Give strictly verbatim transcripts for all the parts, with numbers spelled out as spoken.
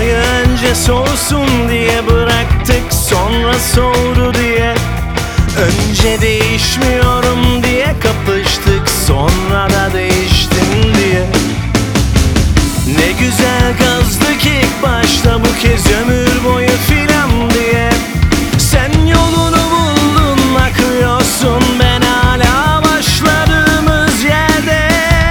Çayı önce soğusun diye bıraktık, sonra soğudu diye. Önce değişmiyorum diye kapıştık, sonra da değiştim diye. Ne güzel gazdık ilk başta, bu kez ömür boyu filan diye. Sen yolunu buldun, akıyorsun, ben hala başladığımız yerde.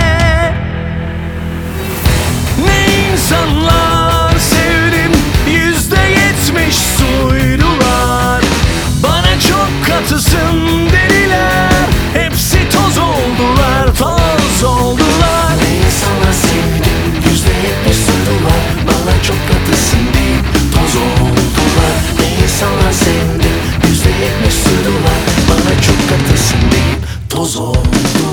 Ne insanlar sevdim, yüzde yetmiş suydular. Bana çok katısın dediler, hepsi toz oldular, toz oldular. Ne insanlar sevdim, yüzde yetmiş suydular. Bana çok katısın deyip toz oldular. Ne insanlar sevdim, yüzde yetmiş suydular. Bana çok katısın deyip toz oldular.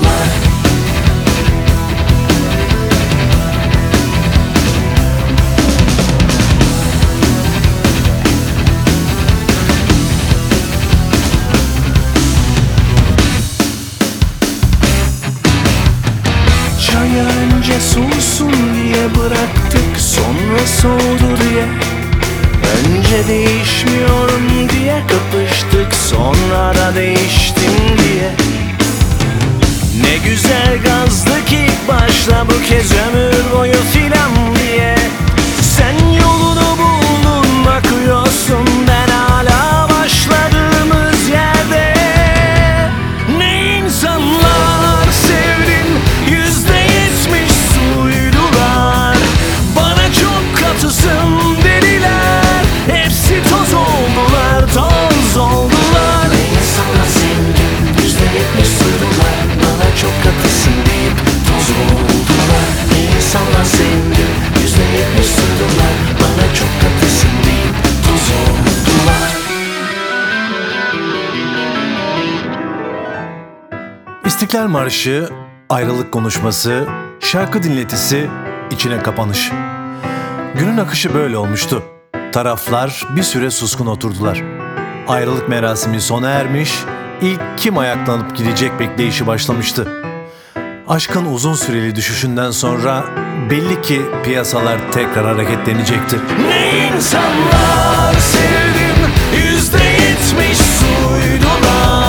Çayı önce soğusun diye bıraktık, sonra soğudu diye. Önce değişmiyorum diye kapıştık, sonra da değiştim diye. Ne güzel gazdık ilk başta, bu kez ömür boyu filan diye. Sen yolunu buldun, bakıyorsun, ben hala başladığımız yerde. Ne insanlar sevdim, yüzde yetmiş suydular. Bana çok katısın dediler, hepsi toz oldular, toz oldular. Ne insanlar sevdim, yüzde yetmiş suydular. Bana çok katısın deyip toz oldular. Ne insanlar sevdim, yüzde yetmiş suydular. Bana çok katısın deyip toz oldular. İstiklal Marşı, ayrılık konuşması, şarkı dinletisi, içine kapanış. Günün akışı böyle olmuştu. Taraflar bir süre suskun oturdular. Ayrılık merasimi sona ermiş, ilk kim ayaklanıp gidecek bekleyişi başlamıştı. Aşkın uzun süreli düşüşünden sonra belli ki piyasalar tekrar hareketlenecekti. Ne insanlar sevdim, yüzde yetmiş suydular.